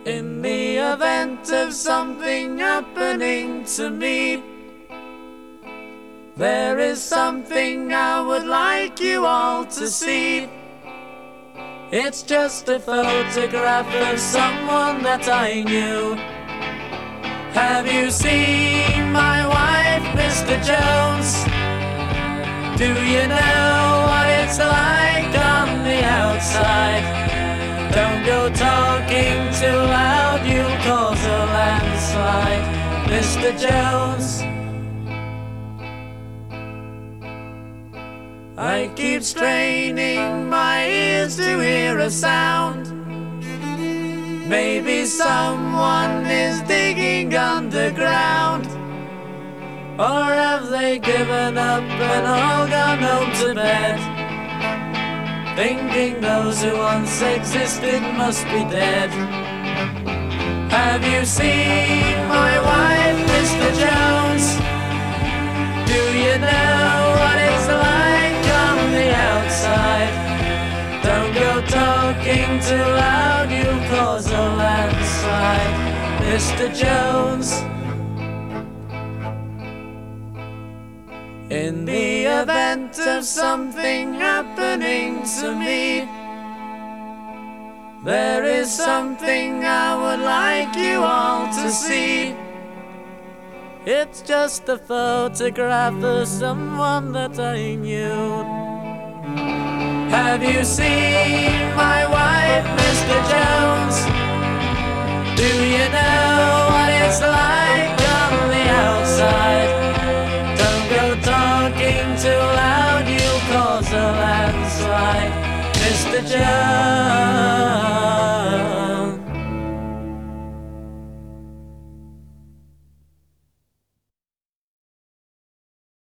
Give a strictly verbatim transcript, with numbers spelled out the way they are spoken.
In the event of something happening to me, there is something I would like you all to see. It's just a photograph of someone that I knew. Have you seen my wife, Mister Jones? Do you know what it's like on the outside? Don't go talking too loud, you'll cause a landslide, Mister Jones. I keep straining my ears to hear a sound. Maybe someone is digging underground. Or have they given up and all gone home to bed, thinking those who once existed must be dead? Have you seen my wife, Mister Jones? Do you know what it's like on the outside? Don't go talking too loud, you'll cause a landslide, Mister Jones. In the event of something happening to me, there is something I would like you all to see. It's just a photograph of someone that I knew. Have you seen my wife, Mister Jones? Do you know what it's like on the outside? Don't go talking too loud, you'll cause a landslide, Mister Jones.